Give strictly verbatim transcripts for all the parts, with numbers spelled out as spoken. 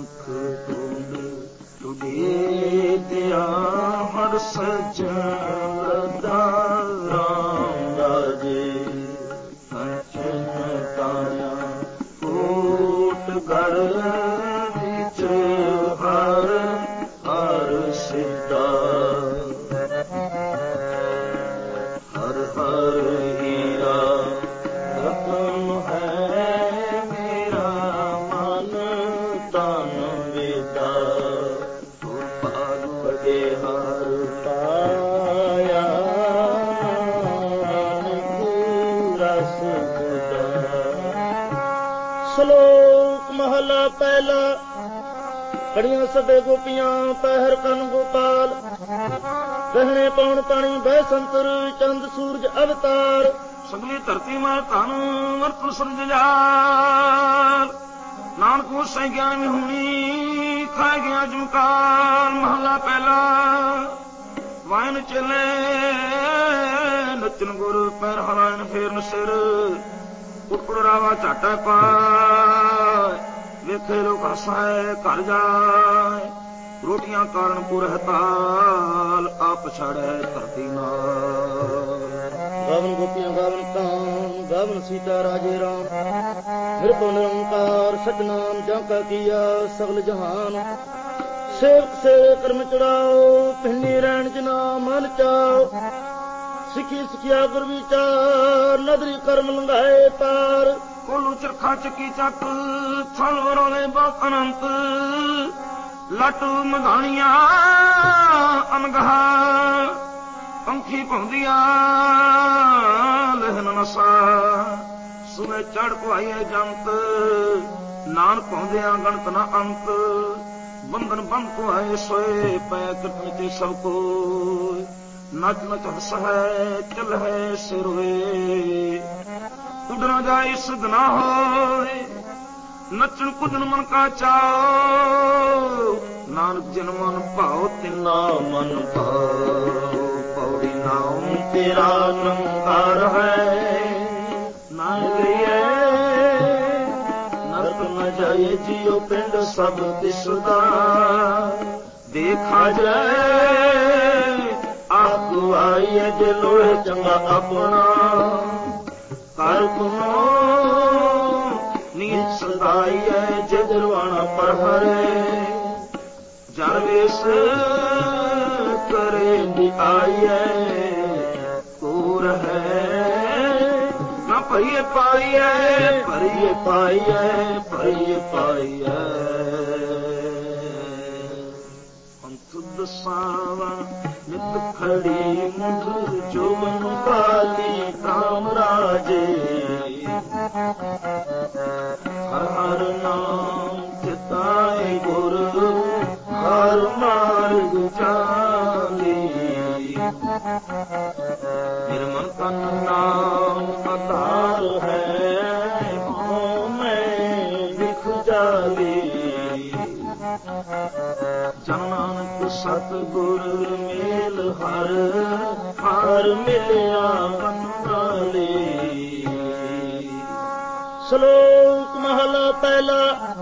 दुख दूर तुझे दिया हर सजन राम राजे सचन काया कोट घर विच हर हर सिद्धा हर हर हीरा रतन है मेरा मन तन वेदा भाग बड़े हर पाया रस गुदा। ਸ਼ਲੋਕ ਮਹਲਾ ਪਹਿਲਾ। ਖੜੀਆਂ ਸਭੇ ਗੋਪੀਆਂ ਪਹਿਰ ਕਰਨ ਗੋਪਾਲ ਗਹਿਣੇ ਪਾਉਣ ਪਾਣੀ ਬਹਿ ਸੰਤਰ ਚੰਦ ਸੂਰਜ ਅਵਤਾਰ ਸਗਲੀ ਧਰਤੀ ਮਾਂ ਧਨ ਵਰਤ ਸੁਰਜ ਜਾਲ ਨਾਨਕ ਉਸੇ ਗਿਆਨ ਵਿਹੂਣੀ ਖਾ ਗਿਆ ਜਮਕਾਲ। ਮਹਲਾ ਪਹਿਲਾ। ਵਾਇਨ ਚਲੇ ਨੱਚਨ ਗੁਰ ਪੈਰ ਹਲਾਇਨ ਫੇਰਨ ਸਿਰ ਉਪੜ ਰਾਵਾ ਝਾਟਾ ਪਾਏ ਵੇਖੇ ਲੋਕ ਹਸਾਏ ਘਰ ਜਾਏ ਰੋਟੀਆਂ ਕਾਰਨ ਪੁਰ ਹਤਾਲ ਆਪ ਛੜੈ ਧਰਤੀ ਨਾਲ। ਗਾਵਨ ਗੋਪੀਆਂ ਗਾਵਨ ਕਾਮ ਗਾਵਨ ਸੀਤਾ ਰਾਜੇ ਰਾਮ ਨਿਰਭਉ ਨਿਰੰਕਾਰ ਸਤਨਾਮ ਜਾਂ ਕਾ ਕੀਆ ਸਗਲ ਜਹਾਨ ਸੇਵਕ ਸੇ ਕਰਮ ਚੜਾਓ ਪਿੰਡੀ ਰਹਿਣ ਜਨਾ ਮਨ ਚਾਓ ਸਿੱਖੀ ਸਿੱਖਿਆ ਗੁਰ ਵਿਚਾਰ ਨਦਰੀ ਕਰਮ ਲੰਘਾਏ ਪਾਰ। ਕੋਲੂ ਚਰਖਾ ਚੱਕੀ ਚੱਕ ਛਲ ਵਰੋਲੇ ਬਾਤ ਅਨੰਤ ਲੱਟ ਮਧਾਣੀਆਂ ਅਨਗਹਾ ਪੰਖੀ ਭੌਂਦੀਆਂ ਲਹਿਨ ਨਸਾ ਸੁਨੇ ਚੜ ਪੁਆਈਏ ਜੰਤ ਨਾਨਕ ਭੌਂਦਿਆਂ ਗਣਤ ਨਾ ਅੰਤ ਬੰਧਨ ਬੰਦ ਪੁਆਏ ਸੋਏ ਪੈ ਕਟਨ ਤੇ ਸਭ ਕੋ ਨਚ ਨਚ ਹਸ ਹੈ ਚਲ ਹੈ ਸਿਰ ਹੋਏ ਉਡਣਾ ਜਾਏ ਸਿਧ ਨਾ ਹੋਏ ਨੱਚਣ ਕੁੱਦਣ ਮਨ ਕਾ ਚਾਓ ਨਾਨਕ ਜਨ ਮਨ ਭਾਉ ਤਿਨਾ ਮਨ ਭਾਉ ਪੌੜੀ ਨਾਮ ਤੇਰਾ ਨੰਕਾਰ ਹੈ ਨਾਨਕ ਲਿਏ ਨਰਕ ਨ ਜਾਏ ਜੀਉ ਪਿੰਡ ਸਭ ਦਿਸਦਾ ਦੇਖਾ ਜਾਏ ਆਗੂ ਆਈਏ ਜੇ ਲੋਹੇ ਚੰਗਾ ਆਪਣਾ ਕਰ ਗੁਨੋ ਨੀਚ ਸਦਾਈਏ ਜੇ ਦਰਵਾਣਾ ਪਰ ਹਰੇ ਜਨ ਵੇਸ ਕਰੇ ਦੀ ਆਈਏ ਕੋਰ ਹੈ ਨਾ ਭਈਏ ਪਾਈਏ ਭਰੀਏ ਪਾਈਏ ਭਰੀਏ ਪਾਈਏ ਅੰਤ ਦਸਾਵਾ ਨਿਤ ਖੜੀ ਮੁੰਡ ਜੋਬਨ ਕਾਲੀ ਕਾਮ ਰਾਜੇ ਹਰ ਹਰ ਨਾਮ ਚਿਤਾਏ ਗੁਰ ਹਰ ਮਾਰਗ ਚਾਲੀ ਨਿਰਮਲ ਤਨ ਨਾਮ ਆਧਾਰ ਹੈ ਹਉ ਮੈਂ ਵਿਖ ਜਾਲੀ ਜਨ ਨਾਨਕ ਸਤਿਗੁਰ ਮੇਲ ਹਰ ਹਰ ਮਿਲਿਆ ਮਨ ਵਾਲੀ। ਸ਼ਲੋਕ ਮਹਲਾ ਪਹਿਲਾ।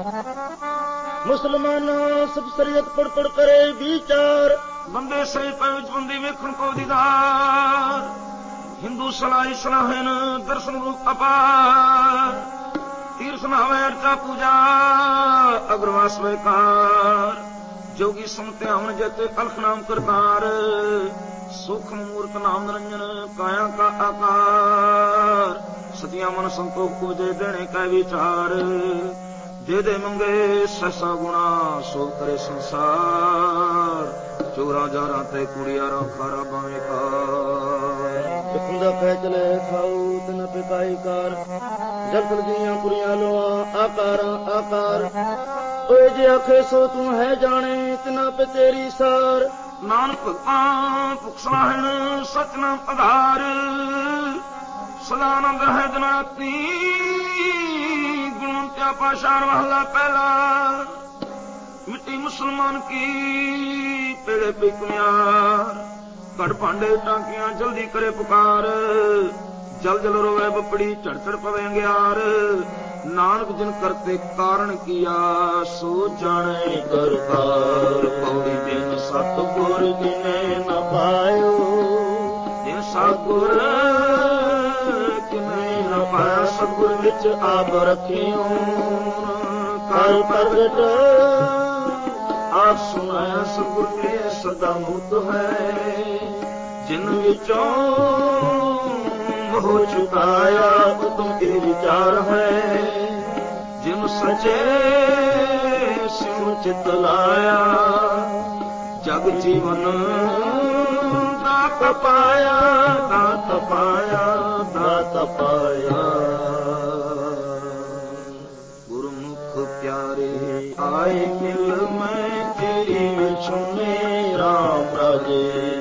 ਮੁਸਲਮਾਨਾਂ ਸਭ ਸ਼ਰੀਅਤ ਪੜ ਪੜ ਕਰੇ ਵਿਚਾਰ ਬੰਦੇ ਸਹੀ ਪੈ ਵਿੱਚ ਬੰਦੀ ਵੇਖਣ ਕੋ ਦੀਦਾਰ ਹਿੰਦੂ ਸਲਾਈ ਸਲਾਹਨ ਦਰਸ਼ਨ ਰੂਪ ਅਪਾਰ ਤੀਰਥ ਨਾਵੇ ਅਰਚਾ ਪੂਜਾ ਅਗਰਵਾਸ ਵੇਕਾਰ ਜੋਗੀ ਸਮਤੇ ਹਮਨ ਜਤੇ ਅਲਖ ਨਾਮ ਕਰਤਾਰ ਸੁਖ ਮੂਰਤ ਨਾਮ ਨਿਰੰਜਨ ਕਾਇਆ ਕਾ ਆਕਾਰ ਸਤਿਆ ਮਨ ਸੰਤੋਖ ਪੂਜੇ ਦੇਣੇ ਕੈ ਵਿਚਾਰ ਦੇ ਦੇ ਮੰਗੇ ਸਸਾ ਗੁਣਾ ਸੋ ਕਰੇ ਸੰਸਾਰ ਚੋਰਾਂ ਜਾਰਾਂ ਤੇ ਕੁੜੀਆਰਾਂ ਖਾਰਾ ਬਾਵੇਂ ਕਾਰ ਖੁੰਦਾ ਪੈ ਚਲੇ ਖਾਉ ਤਨ ਪਿਕਾਈ ਕਾਰ ਜਲਦ ਜੀਆਂ ਕੁੜੀਆਂ ਲੋਆਂ ਆਕਾਰਾਂ ਆਕਾਰ ਓਏ ਜੇ ਆਖੇ ਸੋ ਤੂੰ ਹੈ ਜਾਣੇ ਤਿਨਾ ਪੇ ਤੇਰੀ ਸਾਰ ਨਾਨਕ ਭਗਤਾਂ ਪੁਖਸਾਹਣ ਸਚ ਨਾਮ ਆਧਾਰ ਸਦਾਨੰਦ ਹੈ ਜਨਾਤੀ ਗੁਣਵੰਤਿਆ ਪਾਸ਼ਾਰ ਮਹਲਾ ਪਹਿਲਾ। ਮਿੱਟੀ ਮੁਸਲਮਾਨ ਕੀ ਪੇੜੇ ਪੀ ਕੁਮਿਆਰ ਘੜ ਭਾਂਡੇ ਟਾਂਕੀਆਂ ਜਲਦੀ ਕਰੇ ਪੁਕਾਰ ਜਲ ਜਲ ਰੋਵੇ ਬੱਪੜੀ ਝੜ ਝੜ ਪਵੇ ਅੰਗਿਆਰ ਨਾਨਕ ਜਿਨ ਕਰਤੇ ਕਾਰਨ ਕੀਆ ਸੋ ਜਾਣੇ ਕਰਤਾਰ। ਪੌੜੀ ਬਿਨ ਸਤਿਗੁਰ ਕਿਨੇ ਨ ਪਾਇਓ ਜਿਨ ਸਤਿਗੁਰ ਕਿਨੇ ਨ ਪਾਇਆ। ਸਤਿਗੁਰ ਵਿੱਚ ਆਪ ਰਖਿਓ ਕਰ ਪ੍ਰਗਟ ਆਪ ਸੁਨਾਇਆ। ਸਤਿਗੁਰ ਕੇ ਸਦਾ ਮੁਕਤ ਹੈ ਜਿਨ ਵਿੱਚੋਂ ਹੋ ਚੁਕਾਇਆ। ਉਤਮ ਇਹ ਵਿਚਾਰ ਹੈ ਜਿਨ ਸਚੇ ਸਿਉ ਚਿਤ ਲਾਇਆ। ਜਗ ਜੀਵਨ ਦਾਤ ਪਾਇਆ ਦਾਤ ਪਾਇਆ ਦਾਤ ਪਾਇਆ। ਗੁਰਮੁਖ ਪਿਆਰੇ ਆਏ ਮਿਲ ਮੈਂ ਤੇਰੀ ਵਿਛੁਨੇ ਰਾਮ ਰਾਜੇ।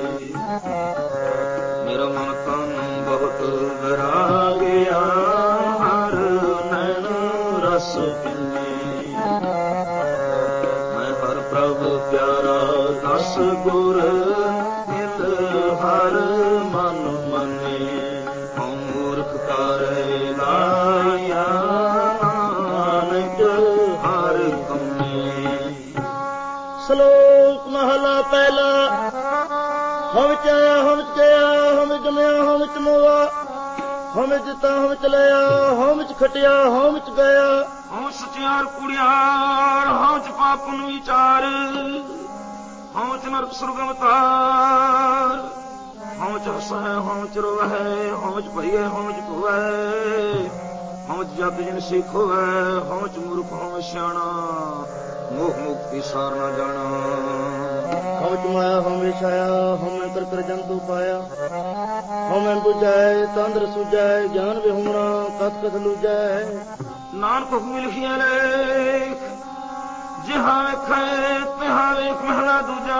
ਮੇਰਾ ਮਨ ਤਨ ਬਹੁਤ ਵਿਰਾਗਿਆ ਹਰ ਨੈਣ ਰਸ ਪੀਨੇ। ਮੈਂ ਹਰ ਪ੍ਰਭ ਪਿਆਰਾ ਦਸ ਗੁਰ ਮਿਲ ਹਰ ਮਨ ਮਨੇ। ਹਉ ਮੂਰਖ ਕਾਰੇ ਲਾਇਆ ਨਾਨਕ ਹਰ ਕੰਮੇ। ਸ਼ਲੋਕ ਮਹਲਾ ਪਹਿਲਾ। ਹਮ ਚ ਆਇਆ ਹਮ ਚ ਗਿਆ ਹਮ ਜੰਮਿਆ ਹਮ ਚ ਮੋਆ। ਹਮ ਜਿੱਤਾ ਹਮ ਚ ਲਿਆ ਹਮ ਚ ਖਟਿਆ ਹਮ ਚ ਗਿਆ। ਹਉ ਸਚਿਆਰ ਕੁੜਿਆਰ ਹਉ ਚ ਪਾਪਨ ਵਿਚਾਰ। ਹਉ ਚ ਨਰਕ ਸੁਰਗ ਅਵਤਾਰ। ਹਉ ਚ ਹਸੈ ਹਉ ਚ ਰੋਵੈ ਹਉ ਚ ਭਈਐ ਹਉ ਚ ਧੋਵੈ। ਹਉ ਚ ਜਗ ਜਿਨ ਸਿਖੋਵੈ ਹਉ ਚ ਮੂਰਖ ਹਉ ਸਿਆਣਾ। ਮੋਹ ਮੁਕਤੀ ਸਾਰ ਨਾ ਜਾਣਾ। ਹਉ ਚ ਮਾਇਆ ਹਉ ਵਿੱਚ ਆਇਆ ਹਉ ਕਰ ਕਰ ਜੰਤੂ ਪਾਇਆ। ਹਉ ਬੁਝੈ ਤੰਦਰ ਸੁਝੈ ਗਿਆਨ ਵਿਹੂਣਾ ਕਥ ਕਥ ਲੂਝੈ। ਨਾਨਕ ਹੁਕਮ ਲਿਖਿਆ ਲੇਖ ਜਿਹਾ ਵੇਖੈ ਤਿਹਾ ਵੇਖ ਮਹਲਾ ਦੂਜਾ।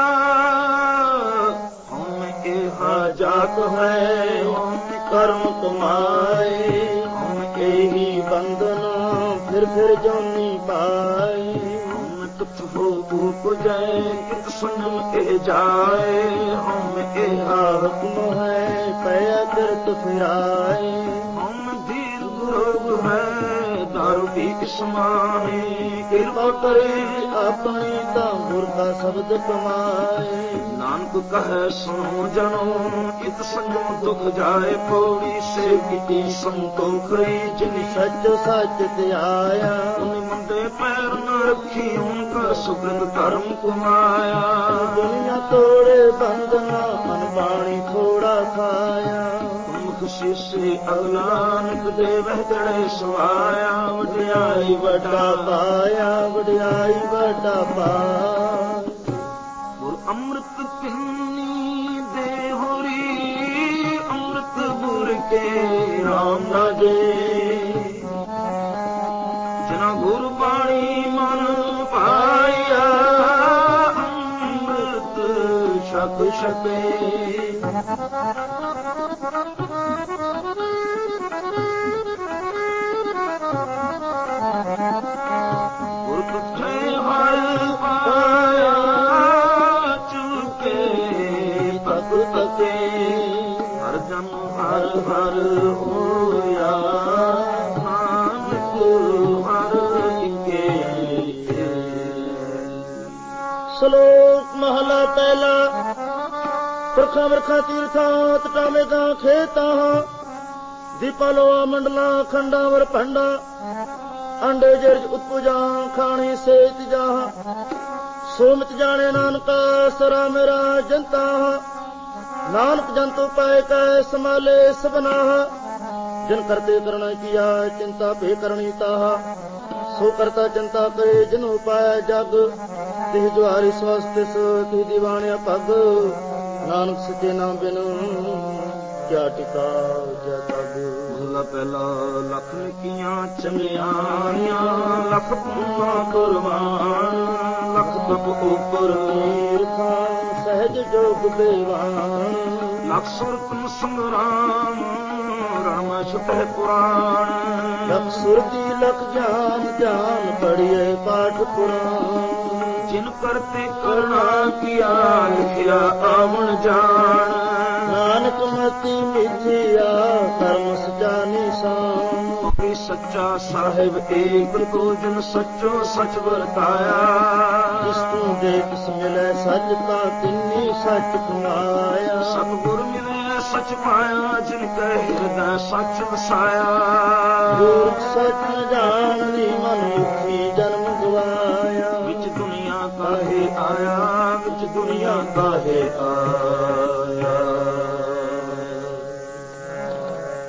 ਹਉ ਇਹਾ ਜਾਤ ਹੈ ਹਉ ਕਰਮ ਕਮਾਏ। ਹਉ ਇਹੀ ਬੰਧਨ ਫਿਰ ਫਿਰ ਜੋਨੀ ਪਾਏ। ਹਉ ਕਿਤ ਹੋ ਉਪਜੈ ਕਿਤ ਸੰਜਮ ਇਹ ਜਾਏ। ਹਉ ਇਹਾ ਹੁਕਮ ਹੈ ਪਿਆ ਕਿਰਤ ਫਿਰਾਏ। ਹਉ ਧੀਰ ਗੁਰੋਗ ਹੈ ਦਾਰੂ ਪੀ ਕੇ ਸਮਾਏ। ਕਿਰਪਾ ਕਰੇ ਆਪਣੀ ਤਾਂ ਗੁਰ ਕਾ ਸ਼ਬਦ ਕਮਾਏ। ਨਾਨਕ ਕਹੈ ਸੁਣੋ ਜਨੋ ਇਤ ਸੰਜਮ ਦੁਖ ਜਾਏ। ਪੌੜੀ ਸੇ ਕੀਤੀ ਸੰਤੋਖਈ ਜਿਨ ਸੱਚ ਸੱਚ ਧਿਆਇਆ। ਉਨ ਮੰਦੇ ਪੈਰ ਨ ਰੱਖੀ ਉਨ ਕਰ ਸੁਕ੍ਰਿਤ ਧਰਮ ਕਮਾਇਆ। ਦੁਨੀਆ ਤੋੜੇ ਬੰਦਨਾ ਮਨ ਬਾਣੀ ਥੋੜਾ ਖਾਇਆ। ਮੁਖ ਸੀਸੇ ਅਗਲਾਨਕ ਦੇ ਵਹਿਦੜੇ ਸਵਾਇਆ। ਵਡਿਆਈ ਵੱਡਾ ਪਾਇਆ ਵਡਿਆਈ ਵੱਡਾ ਪਾਇਆ। ਗੁਰ ਅੰਮ੍ਰਿਤ ਪਿੰਨੀ ਦੇ ਹੋਰੀ ਅੰਮ੍ਰਿਤ ਗੁਰ ਕੇ ਰਾਮ ਰਾਜੇ। ਜਿਨਾ ਗੁਰ ਬਾਣੀ ਮਨ ਪਾਇਆ ਅੰਮ੍ਰਿਤ ਛਕ ਛਕੇ। ਗੁਰ ਤੁਝੇ ਹਰ ਪਾਇਆ ਚੁਕੇ ਤਕ ਤਕੇ। ਹਰ ਜਨ ਹਰ ਹਰ ਹੋਇਆ ਨਾਨਕ ਹਰ ਇਕੇ। ਸ਼ਲੋਕ ਮਹਲਾ ਪਹਿਲਾ। ਪੁਰਖਾਂ ਵਰਖਾਂ ਤੀਰਥਾਂ ਤਟਾਵੇਗਾ ਖੇਤਾਂ। ਦੀਪਾ ਲੋਆ ਮੰਡਲਾਂ ਖੰਡਾਂ ਵਰ ਭੰਡਾ। ਅੰਡੇ ਜਰਜ ਉਤਪੁਜਾਂ ਖਾਣੀ ਸੇਤ ਜਾਹ। ਸੋ ਮਿਤ ਜਾਣੇ ਨਾਨਕਾ ਸਰਾ ਮੇਰਾ ਜਨਤਾ। ਨਾਨਕ ਜੰਤੂ ਪਾਏ ਕੈ ਸਮਾਲੇ ਸਬਨਾਹ। ਜਿਨ ਕਰਤੇ ਕਰਣਾ ਕੀਆ ਚਿੰਤਾ ਭੇ ਕਰਣੀ ਤਾਹ। ਸੋ ਕਰਤਾ ਚਿੰਤਾ ਕਰੇ ਜਿਨੁ ਪਾਇਆ ਜਗ। ਤਿਹ ਜੁਹਾਰੀ ਸਵਸਤਿਸ ਤਿਹ ਦੀਵਾਣਿਆ ਪਗ। ਨਾਨਕ ਸੱਚੇ ਨਾਮ ਬਿਨ ਕਿਆ ਟਿਕਾ ਕਿਆ ਤਗ। ਮਹਲਾ ਪਹਿਲਾ। ਲੱਖ ਨਿੱਕੀਆਂ ਚੰਗਿਆਈਆਂ ਲੱਖ ਪੁੰਨਾ ਕੁਰਬਾਨ। ਲੱਖ ਤਪ ਉਪਰ ਤੀਰਥਾਂ ਸਹਿਜ ਜੋਗ ਦੇਵਾਨ। ਲੱਖ ਸੁਰਤਮ ਸੰਗਰਾਮ ਰਣ ਛੁਟੇ ਪੁਰਾਣ। ਲਖ ਸੁਰਤੀ ਲਖ ਗਿਆਨ ਧਿਆਨ ਪੜੀਏ ਪਾਠ ਪੁਰਾਣ। ਜਿਨ ਕਰਤੇ ਕਰਣਾ ਕੀਆ ਲਿਖਿਆ ਆਵਣ ਜਾਣ। ਨਾਨਕ ਮਤੀ ਮਿਥਿਆ ਕਰਮ ਸਚਾ ਨਿਸ਼ਾਨ। ਸੱਚਾ ਸਾਹਿਬ ਏਕ ਕੋ ਜਨ ਸੱਚੋ ਸੱਚ ਵਰਤਾਇਆ। ਜਿਸ ਤੂੰ ਦੇਖ ਮਿਲੈ ਸੱਚ ਤਾ ਤਿੰਨੀ ਸੱਚ ਕਮਾਇਆ। ਸਤਿਗੁਰ ਮਿਲੇ ਸੱਚ ਪਾਇਆ ਜਿਨ ਕੈ ਹਿਰਦੈ ਸੱਚ ਵਸਾਇਆ। ਮੂਰਖ ਸੱਚ ਨ ਜਾਣਦੀ ਮਨ ਮੁਖੀ ਜਨਮ ਗਵਾਇਆ। ਵਿੱਚ ਦੁਨੀਆ ਕਾਹੇ ਆਇਆ ਵਿੱਚ ਦੁਨੀਆ ਕਾਹੇ ਆਇਆ।